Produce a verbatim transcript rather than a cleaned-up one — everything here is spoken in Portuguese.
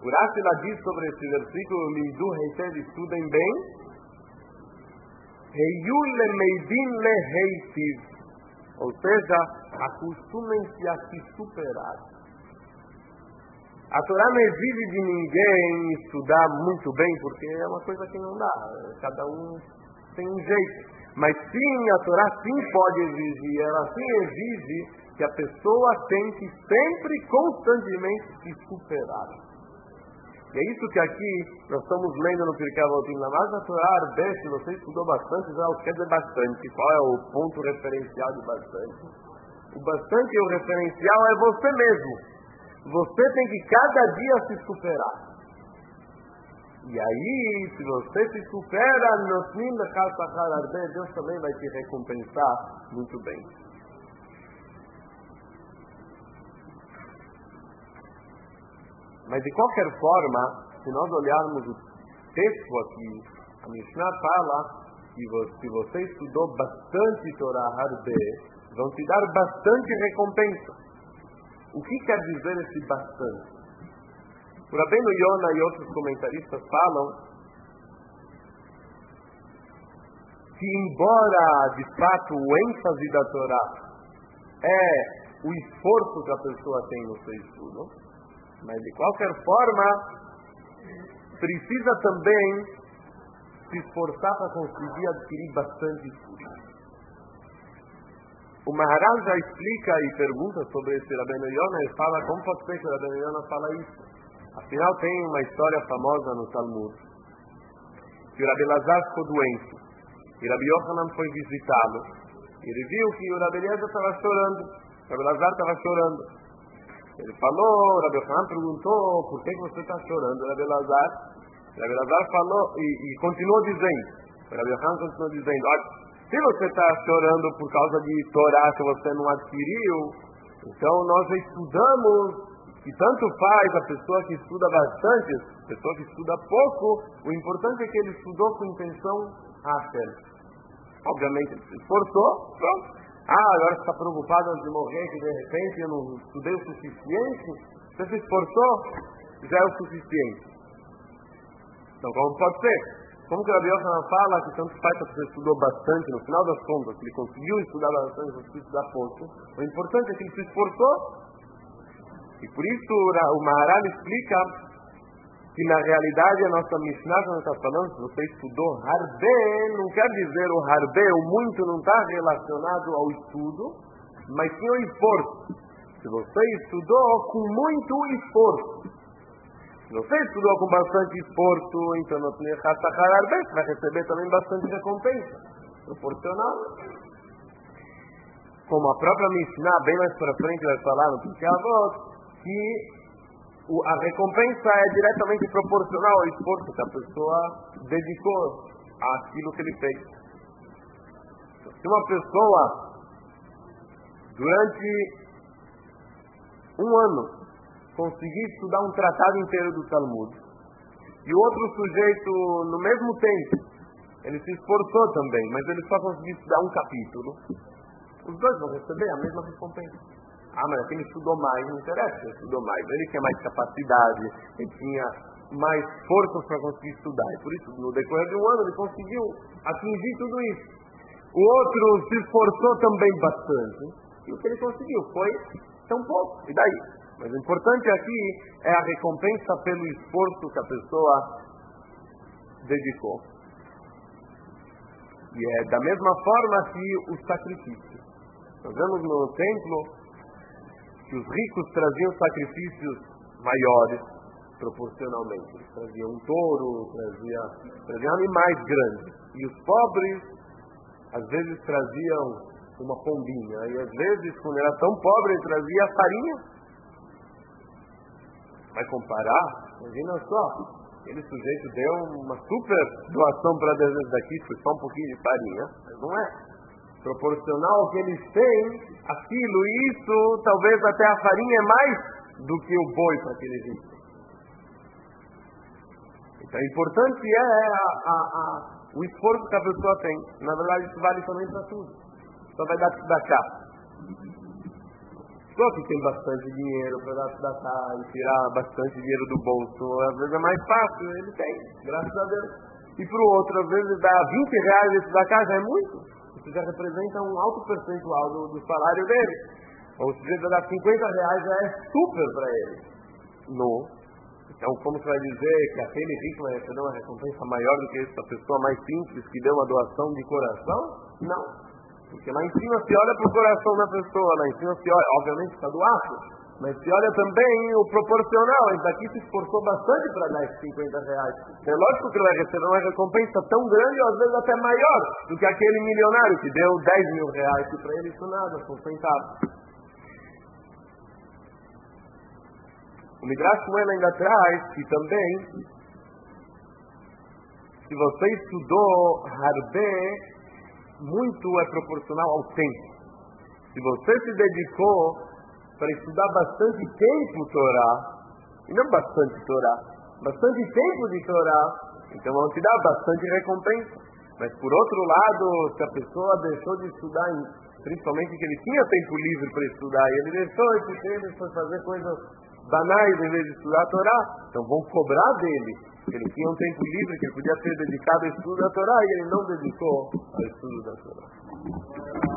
Urashi lá diz sobre esse versículo, Limdu Heited, estudem bem, Heiyu lemeidin leheitiv, ou seja, acostumem-se a se superar. A Torá não exige de ninguém estudar muito bem, porque é uma coisa que não dá, cada um tem um jeito. Mas sim, a Torá sim pode exigir, ela sim exige que a pessoa tem que sempre, constantemente se superar. E é isso que aqui nós estamos lendo no Pirkei Avot, mas a Torá Arbe, se você estudou bastante, já o que quer dizer bastante. Qual é o ponto referencial de bastante? O bastante e o referencial é você mesmo. Você tem que cada dia se superar. E aí, se você se supera, Deus também vai te recompensar muito bem. Mas de qualquer forma, se nós olharmos o texto aqui, a Mishnah fala que se você estudou bastante Torá Harbe, vão te dar bastante recompensa. O que quer dizer esse bastante? O Rabbeinu Yonah e outros comentaristas falam que, embora de fato o ênfase da Torá é o esforço que a pessoa tem no seu estudo, mas de qualquer forma precisa também se esforçar para conseguir adquirir bastante estudo. O Maharal já explica e pergunta sobre esse Rabbeinu Yonah e fala como pode ser que o Rabbeinu Yonah fala isso. Afinal, tem uma história famosa no Talmud, que o Rabbi Elazar ficou doente, e Rabbi Yochanan foi visitá-lo, e ele viu que o Rabbi Elazar estava chorando, o Rabbi Elazar estava chorando. Ele falou, o Rabbi Yochanan perguntou, por que você está chorando, o Rabbi Elazar? O Rabbi Elazar falou, e, e continuou dizendo, o Rabbi Yochanan continuou dizendo, olha, se você está chorando por causa de Torá que você não adquiriu, então nós estudamos. E tanto faz a pessoa que estuda bastante, a pessoa que estuda pouco, o importante é que ele estudou com intenção áspera. Obviamente ele se esforçou, pronto. Ah, agora você está preocupado antes de morrer, que de repente eu não estudei o suficiente. Você se esforçou, já é o suficiente. Então como pode ser? Como que o Rabbi Yochanan fala que tanto faz que você estudou bastante, no final das contas, ele conseguiu estudar bastante, conseguiu estudar pouco. O importante é que ele se esforçou. E por isso o Maharal explica que na realidade a nossa Mishnah não está falando, se você estudou Harbe, não quer dizer o Harbe, o muito não está relacionado ao estudo, mas sim ao esforço. Se você estudou com muito esforço, se você estudou com bastante esforço, então não tem Harbe, você vai receber também bastante recompensa, proporcional. Como a própria Mishnah, bem mais para frente, vai falar no Pirkei Avot, que a recompensa é diretamente proporcional ao esforço que a pessoa dedicou àquilo que ele fez. Se uma pessoa, durante um ano, conseguir estudar um tratado inteiro do Talmud, e o outro sujeito, no mesmo tempo, ele se esforçou também, mas ele só conseguiu estudar um capítulo, os dois vão receber a mesma recompensa. Ah, mas aquele estudou mais, não interessa, ele estudou mais. Ele tinha mais capacidade, ele tinha mais forças para conseguir estudar. E por isso, no decorrer de um ano, ele conseguiu atingir tudo isso. O outro se esforçou também bastante. E o que ele conseguiu foi tão pouco. E daí? Mas o importante aqui é a recompensa pelo esforço que a pessoa dedicou. E é da mesma forma que o sacrifício. Nós vemos no templo que os ricos traziam sacrifícios maiores, proporcionalmente. Eles traziam um touro, traziam, traziam animais grandes. E os pobres, às vezes, traziam uma pombinha. E às vezes, quando era tão pobre, ele trazia farinha. Vai comparar? Imagina só. Aquele sujeito deu uma super doação para Deus daqui, foi só um pouquinho de farinha. Mas não é. Proporcional ao que eles têm, aquilo, isso, talvez até a farinha é mais do que o boi para aquele rico. Então, o importante é a, a, a, o esforço que a pessoa tem. Na verdade, isso vale também para tudo. Só vai dar da cá. pessoa que tem bastante dinheiro para dar e tirar bastante dinheiro do bolso, às vezes é mais fácil, ele tem, graças a Deus. E para o outro, às vezes, dar vinte reais e estudar cá já é muito. Isso já representa um alto percentual do, do salário dele. Ou seja, dar cinquenta reais já é super para ele. Não. Então, como você vai dizer que aquele rico vai receber uma recompensa maior do que essa pessoa mais simples que deu uma doação de coração? Não. Porque lá em cima se olha para o coração da pessoa, lá em cima se olha, obviamente está do ato, mas se olha também o proporcional. Ele daqui se esforçou bastante para dar esses cinquenta reais. É lógico que ele vai receber uma recompensa tão grande, ou às vezes até maior, do que aquele milionário que deu dez mil reais, que para ele isso nada, são centavos. O Midrash Shmuel ainda traz que também, se você estudou Harbé, muito é proporcional ao tempo. Se você se dedicou para estudar bastante tempo Torá, e não bastante Torá, bastante tempo de Torá, então vão te dar bastante recompensa. Mas por outro lado, se a pessoa deixou de estudar, principalmente que ele tinha tempo livre para estudar, e ele deixou esse tempo e foi fazer coisas banais em vez de estudar a Torá, então vão cobrar dele. Ele tinha um tempo livre que ele podia ter dedicado ao estudo da Torá e ele não dedicou ao estudo da Torá.